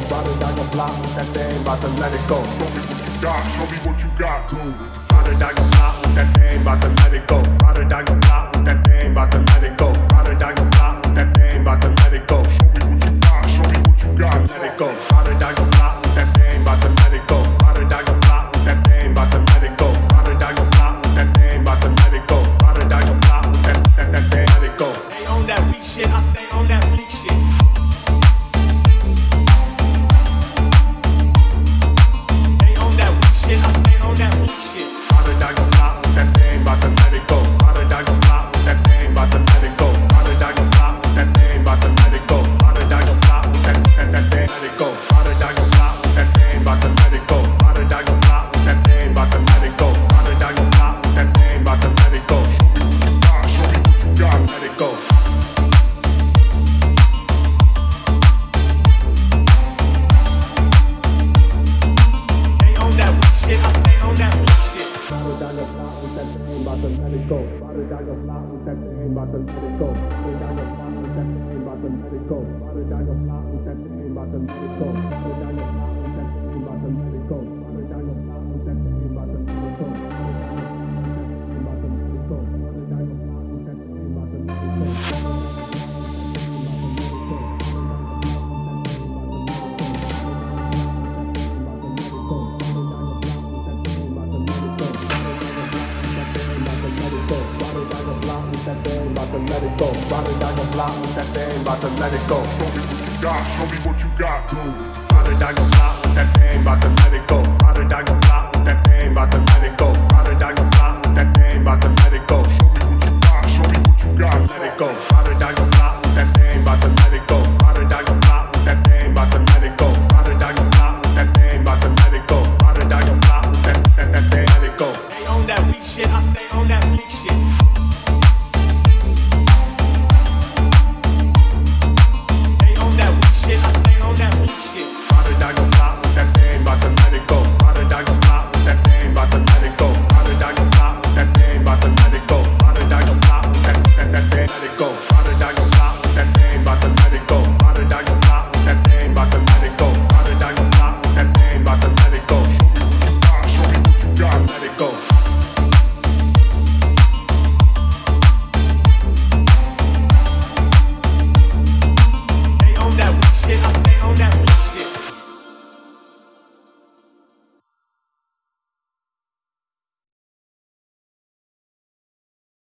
Ride or die, gon' block with that thing, about to let it go. Show me what you got, go. Ride or die, gon' block with that thing, about to let it go. Ride or die, gon' block with that thing, about to let it go. Ride or die, gon' block with that thing, about to let it go. Show me what you got, let it go. Ride or die, gon' block with that thing, about to let it go. Ride or die, gon' block with that thing, about to let it go. Ride or die, gon' block with that thing, about to let it go. Ride or die, gon' block with that thing, let it go. Stay on that weak shit, I stay on that fleek shit. Stay on that weak shit, I stay on that fleek shit. Ride or die, gon' block with that thing, about to let it go. Ride or die, gon' block with that thing, about to let it go. Ride or die, gon' block with that thing, about to let it go. Ride or die, gon' block with that thing, let it go. Ride or die, gon' block with that thing, about to let it go. Ride or die, gon' block with that thing, about to let it go. Ride or die, gon' block with that thing, about to let it go. show me what you got, Let it go. Stay on that weak shit, I stay on that fleek shit. Ride or die, gon' block with that thing, about to let it go. Ride or die, gon' block with that thing, about to let it go. Ride or die, gon' block with that thing, about to let it go. Ride or die, gon' block with that thing, about to let it go. Ride or die, gon' block with that thing, about to let it go. Ride or die, gon' block with that thing, about to let it go. About to let it go. Ride or die, gon' block with that thing, about to let it go. Let it go. Ride or die, gon' block with that thing, about to let it go. show me what you got, go. Ride or die, gon' block with that thing, about to let it go. Ride or die, gon' block with that thing, about to let it go. Ride or die, gon' block with that thing, about to let it go. Show me what you got, Let it go. Ride or die, gon' block with that thing, about to let it go. Ride or die, gon' block with that thing, about to let it go.